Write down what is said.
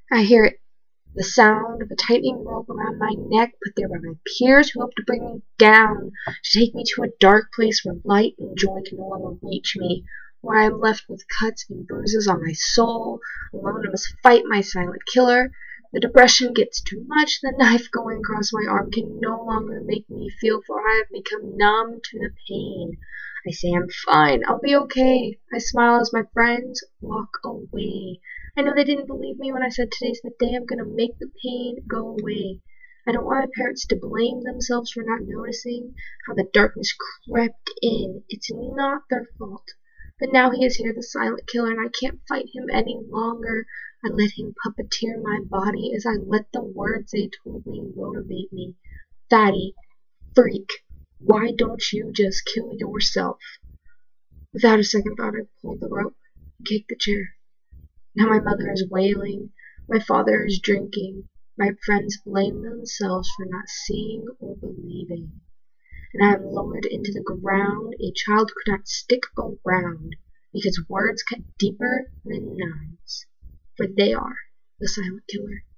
I hear it, the sound of a tightening rope around my neck, put there by my peers who hope to bring me down, to take me to a dark place where light and joy can no longer reach me, where I am left with cuts and bruises on my soul, alone I must fight my silent killer. The depression gets too much, the knife going across my arm can no longer make me feel, for I have become numb to the pain. I say I'm fine, I'll be okay. I smile as my friends walk away. I know they didn't believe me when I said today's the day I'm gonna make the pain go away. I don't want my parents to blame themselves for not noticing how the darkness crept in. It's not their fault. But now he is here, the silent killer, and I can't fight him any longer. I let him puppeteer my body as I let the words they told me motivate me. Fatty, freak, why don't you just kill yourself? Without a second thought, I pulled the rope and kicked the chair. Now my mother is wailing, my father is drinking, my friends blame themselves for not seeing or believing, and I am lowered into the ground. A child could not stick around, because words cut deeper than knives, for they are the silent killer.